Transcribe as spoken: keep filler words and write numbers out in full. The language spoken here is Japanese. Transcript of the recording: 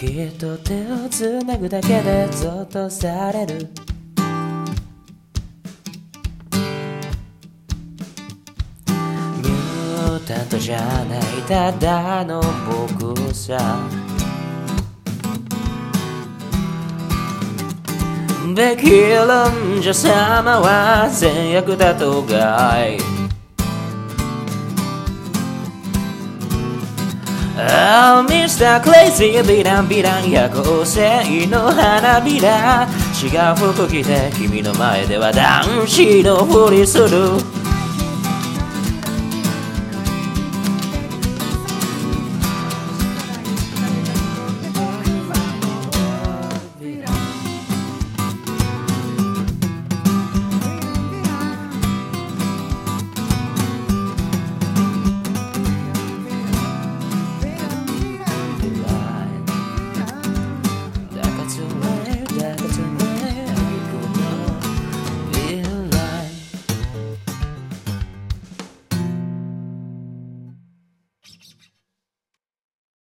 きっと手をつなぐだけでゾッとされる。ミュータントじゃないただの僕さ。できるんじゃ様は善悪だとかい。Oh, ミスター Crazy ヴィランヴィラン夜行性の花びら。違う服着て君の前では男子のふりする。